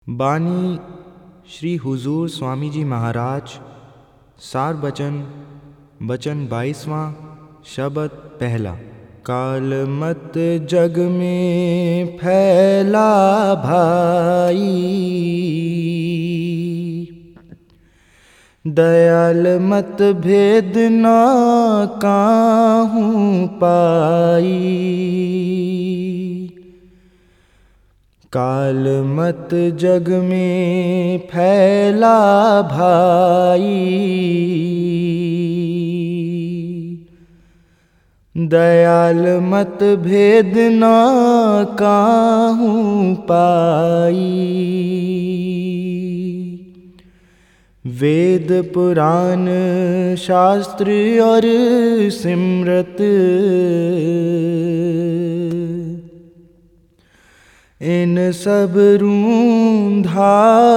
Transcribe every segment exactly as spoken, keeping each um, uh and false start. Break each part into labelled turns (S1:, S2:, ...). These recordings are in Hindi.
S1: बानी श्री हुजूर स्वामी जी महाराज। सार बचन बचन बाईसवां, शब्द पहला। काल मत जग में फैला भाई, दयाल मत भेद न काहूँ पाई। काल मत जग में फैला भाई, दयाल मत भेद न काहूँ पाई। वेद पुराण शास्त्र और सिमरत, इन सब रूंधा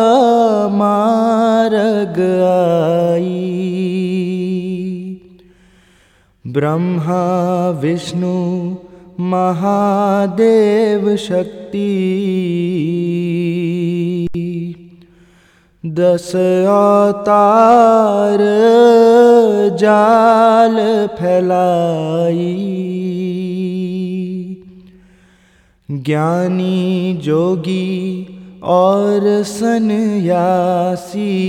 S1: मार्ग आई। ब्रह्मा विष्णु महादेव शक्ति, दस अवतार जाल फैलाई। ज्ञानी जोगी और सन्यासी,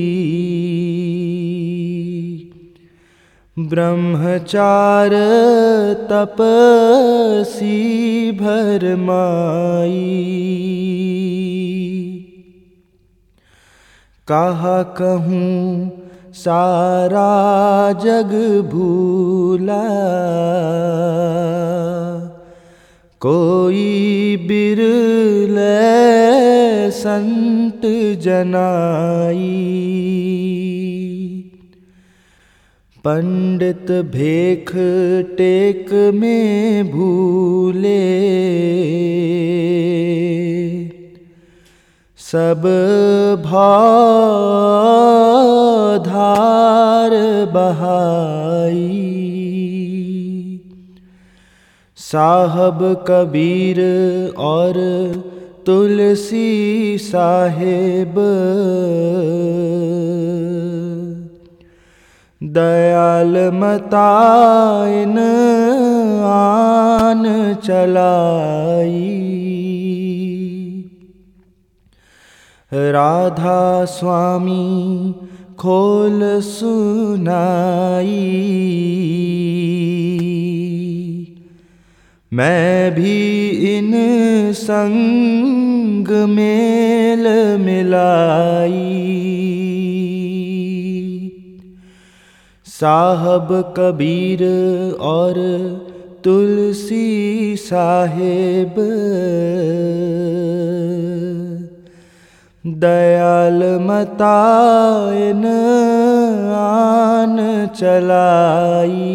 S1: ब्रह्मचार तपसी भरमाई। कहा कहूँ सारा जग भूला, कोई बिरले संत जनाई। पंडित भेख टेक में भूले, सब भाव धार बहाई। साहब कबीर और तुलसी साहेब, दयाल मताइन आन चलाई। राधा स्वामी खोल सुनाई, मैं भी इन संग मेल मिलाई। साहब कबीर और तुलसी साहेब, दयाल मताइन आन चलाई।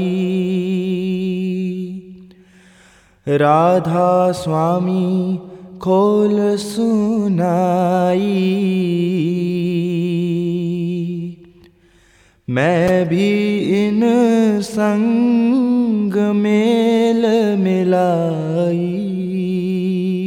S1: राधा स्वामी खोल सुनाई, मैं भी इन संग मेल मिलाई।